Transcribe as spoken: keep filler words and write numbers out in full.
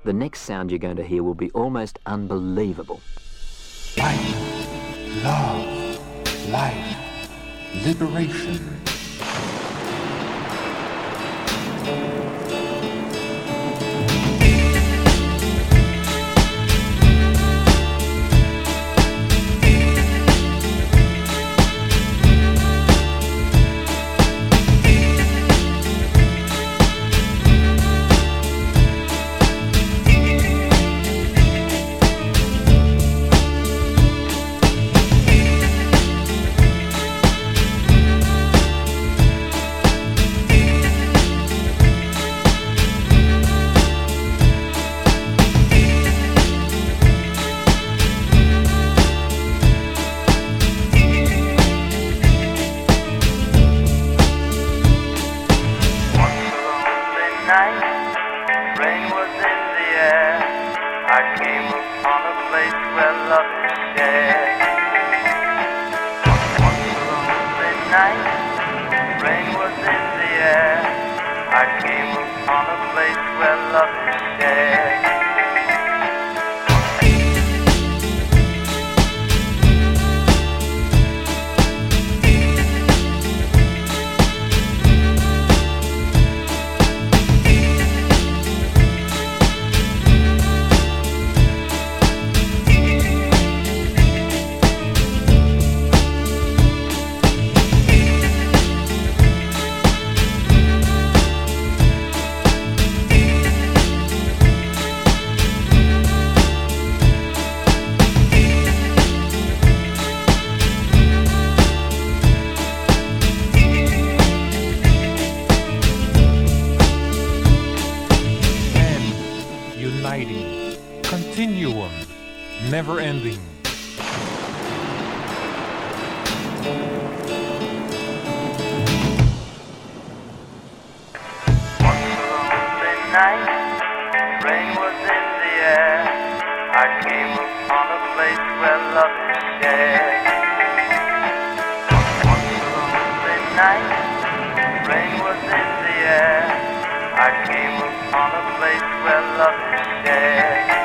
The next sound you're going to hear will be almost unbelievable. Light, love, life, liberation. Rain was in the air. I came upon a place where love is shared. Once a lonely night, rain was in the air. I came upon a place where love is shared. Uniting, continuum, never ending. Once a lonely night, rain was in the air. I came upon a place where love is shared. Once a lonely night, rain was in the air. I came upon a place where love is shared.